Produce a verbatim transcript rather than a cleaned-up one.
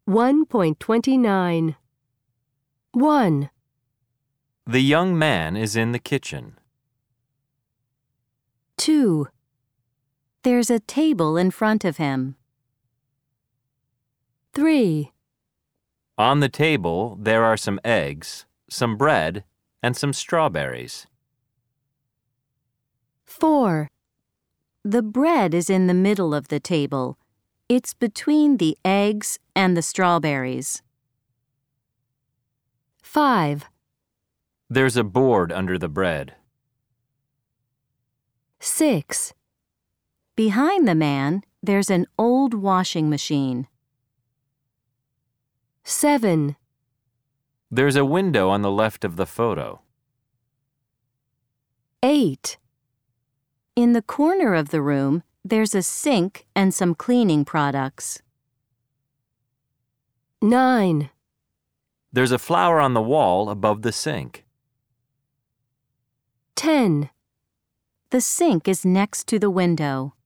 one point two nine. one. The young man is in the kitchen. two. There's a table in front of him. three. On the table, there are some eggs, some bread, and some strawberries. four. The bread is in the middle of the table. It's between the eggs and the strawberries. five. There's a board under the bread. six. Behind the man, there's an old washing machine. seven. There's a window on the left of the photo. eight. In the corner of the room, there's a sink and some cleaning products. nine. There's a flower on the wall above the sink. ten. The sink is next to the window.